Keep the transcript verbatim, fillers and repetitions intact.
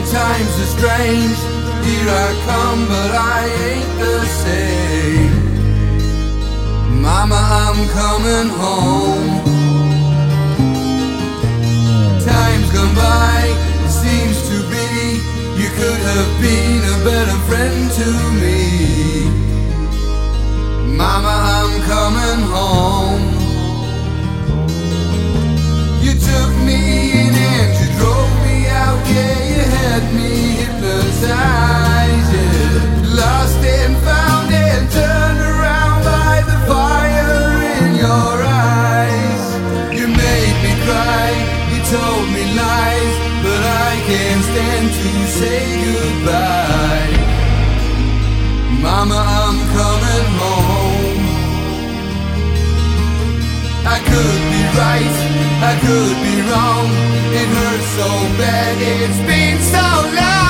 times are strange. Here I come, but I ain't the same. Mama, I'm coming home. Time's gone by, it seems to be. You could have been a better friend to me. Mama, I'm coming home. You took me in and you drove me out, yeah, you had me hypnotized, yeah. Lost and found and turned around by the fire in your eyes. You made me cry, you told me lies, but I can't stand to say goodbye. Mama, I'm coming home. I could be right, I could be wrong. It hurts so bad, it's been so long.